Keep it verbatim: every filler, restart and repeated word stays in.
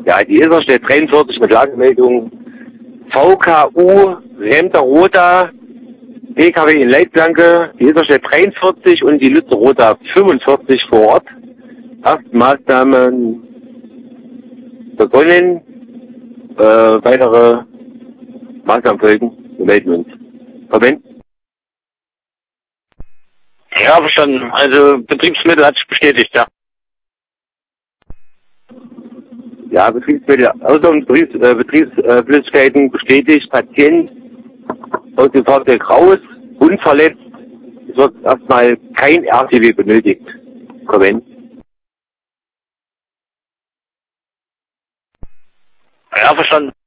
Ja, die Isar steht dreiundvierzig mit Lagemeldung V K U Remter-Roda P K W in Leitplanke. Die Isar steht dreiundvierzig und die Lützer-Roda fünfundvierzig vor Ort. Erste Maßnahmen begonnen. Äh, weitere Maßnahmen folgen. Wir melden uns. Moment. Ja, verstanden. Also Betriebsmittel hat sich bestätigt, ja. Ja, Betriebsmittel, außer und Betriebs, äh, Betriebsflüssigkeiten bestätigt, Patient aus dem Fahrzeug raus, unverletzt. Es wird erstmal kein R T W benötigt. Comment. Ja, verstanden.